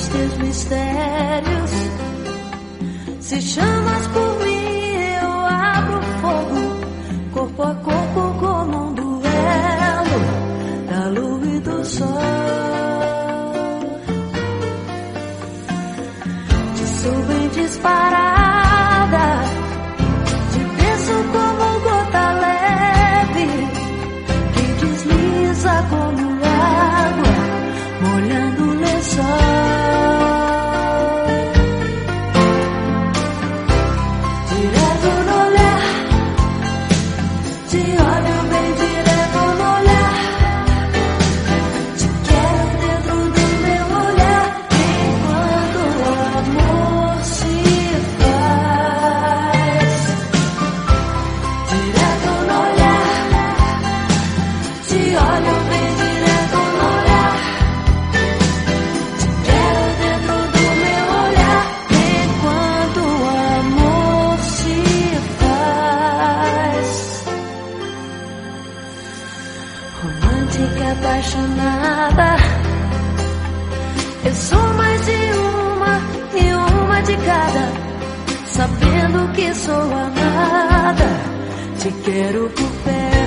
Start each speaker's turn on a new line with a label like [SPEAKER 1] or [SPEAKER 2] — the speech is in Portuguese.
[SPEAKER 1] teus mistérios. Se chamas por mim, eu abro fogo, corpo a corpo como um duelo da lua e do sol. Te subo em disparada, te desço como gota leve que desliza como água molhando o lençol. Romântica, apaixonada, eu sou mais de uma e uma de cada. Sabendo que sou amada, te quero por perto.